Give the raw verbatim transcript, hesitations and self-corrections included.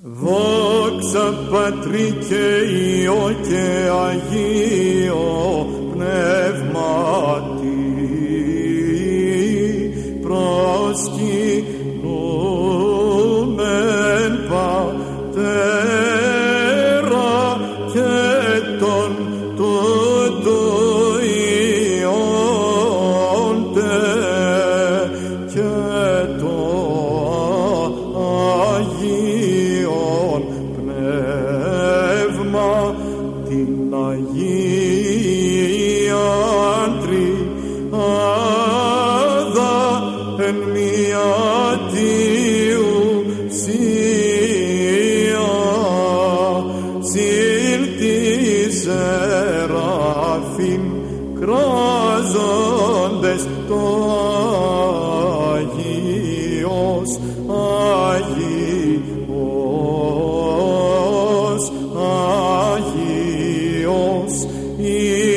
Δόξα Πατρί και Υιό και Αγίο Πνεύματι, προσκυνούμεν Πατέρα και τον τούτου Υιόντε και το Αγίον Πνεύμα την Αγίαν Τριάδα εν μία Ουσία συν της Σεραφείμ κράζοντες το Αγίος, Αγίος, Αγίος